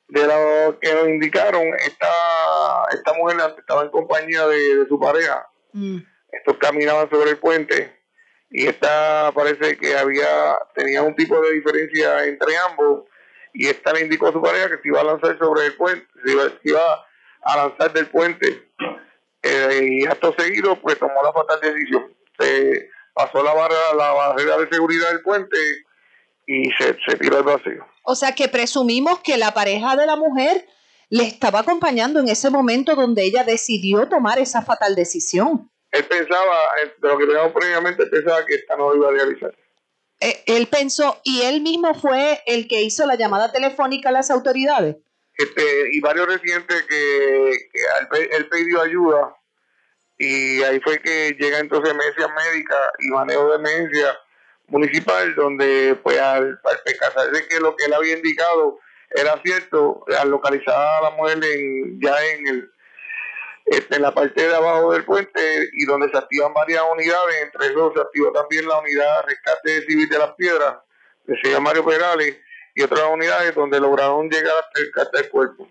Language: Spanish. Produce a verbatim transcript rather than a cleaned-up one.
De lo que nos indicaron, esta, esta mujer estaba en compañía de, de su pareja. Mm. Estos caminaban sobre el puente y esta parece que había tenía un tipo de diferencia entre ambos y esta le indicó a su pareja que se iba a lanzar sobre el puente, se iba, se iba a lanzar del puente. Eh, y acto seguido pues tomó la fatal decisión. Se pasó la barrera, la barrera de seguridad del puente y se, se tiró al vacío. O sea que presumimos que la pareja de la mujer le estaba acompañando en ese momento donde ella decidió tomar esa fatal decisión. Él pensaba, de lo que teníamos previamente, pensaba que esta no iba a realizar. Eh, él pensó, y él mismo fue el que hizo la llamada telefónica a las autoridades. Este, y varios residentes que, que él, él pidió ayuda, y ahí fue que llega entonces emergencia médica y manejo de emergencia municipal, donde pues al, al percatarse que lo que él había indicado era cierto, al localizar a la mujer en, ya en el este, en la parte de abajo del puente y donde se activan varias unidades, entre esos se activó también la unidad Rescate Civil de las Piedras, de señor Mario Perales, y otras unidades donde lograron llegar hasta el, hasta el cuerpo.